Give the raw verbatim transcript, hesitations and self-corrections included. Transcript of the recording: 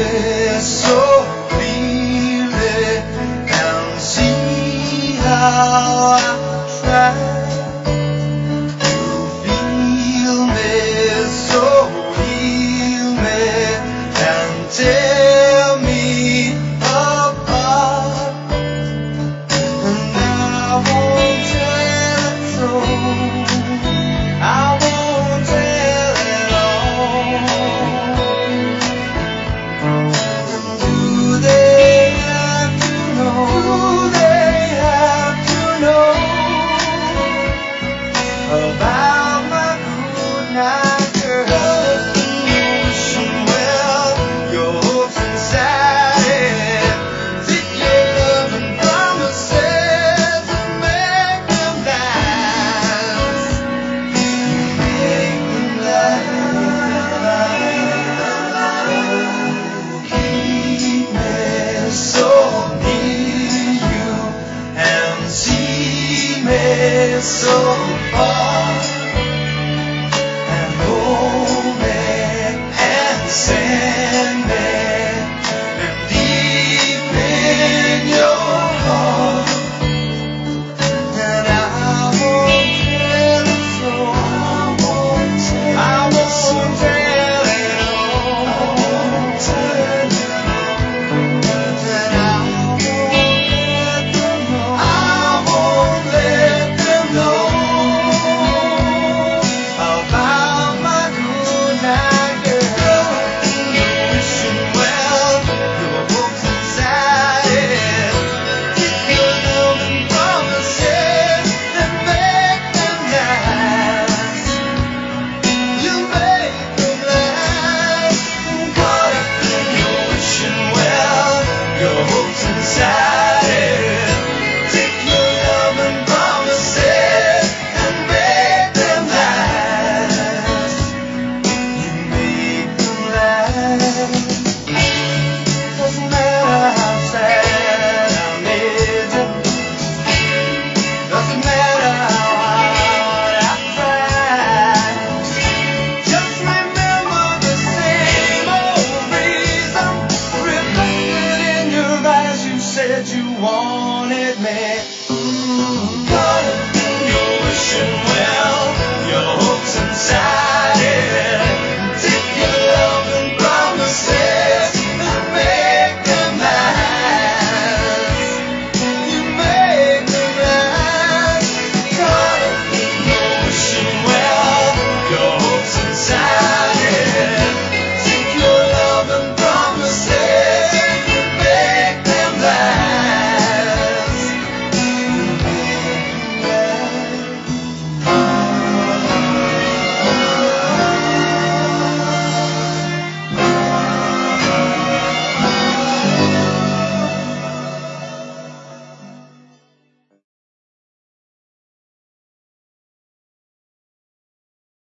me so clearly and see how I try. Feel me, so heal me, and tear me apart. And I won't tell it so, I won't tell it all. And do they have to know, do they have to know about my good night girl? Wishing well your hopes inside it. Take your love and promises and make them last. You make them last. Keep me so near you and see me so far. And hold me and send me and deep in your heart. And I won't tell it so, I won't tell, I won't tell it all. I won't tell it all. And I won't let them know, I won't let them know about my good night girl. Wishing well your hopes inside it. Take your love and promises and make them last. You make them last. Caught up in your wishing well your hopes inside it. Take your love and promises and make them last. You make them last.